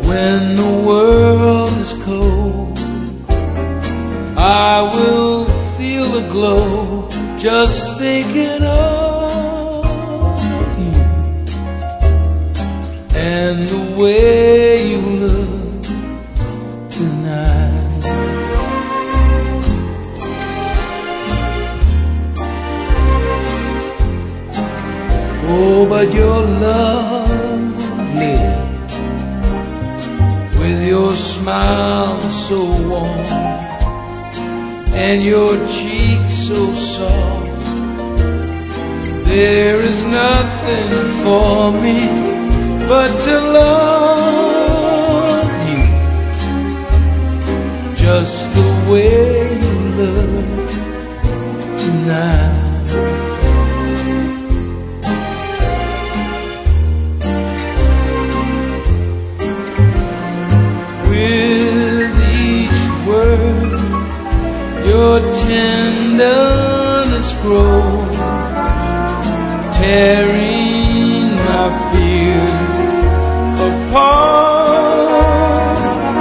When the world is cold, I will feel the glow just thinking of you and the way you look tonight. Oh, but you're lovely, with your smile so warm and your cheeks so soft. There is nothing for me but to love you just the way you look tonight. With each word your tenderness grows, tearing my fears apart.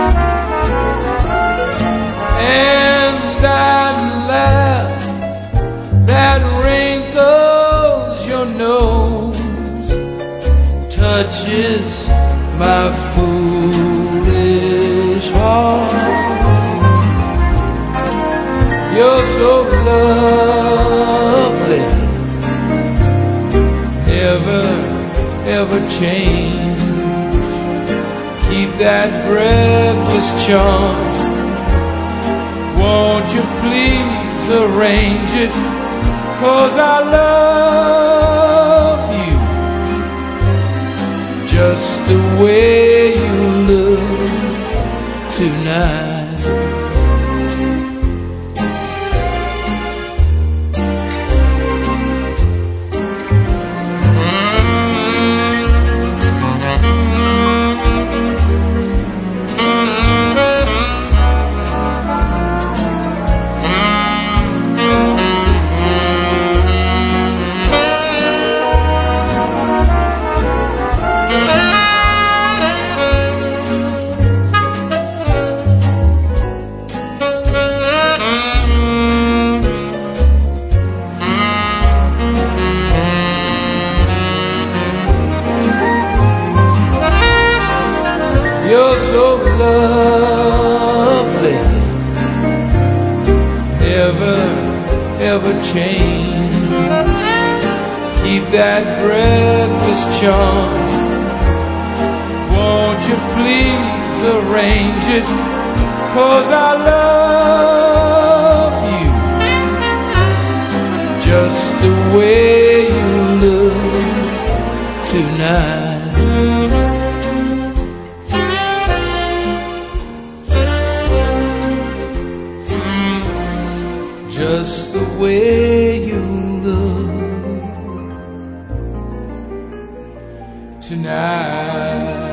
And that laugh that wrinkles your nose touches my foolish heart. You're so lovely, ever change. Keep that breathless charm. Won't you please arrange it? 'Cause I love you just the way you look tonight. You're so lovely, ever change. Keep that breathless charm. Won't you please arrange it? 'Cause I love you just the way you look tonight. Just the way you look tonight.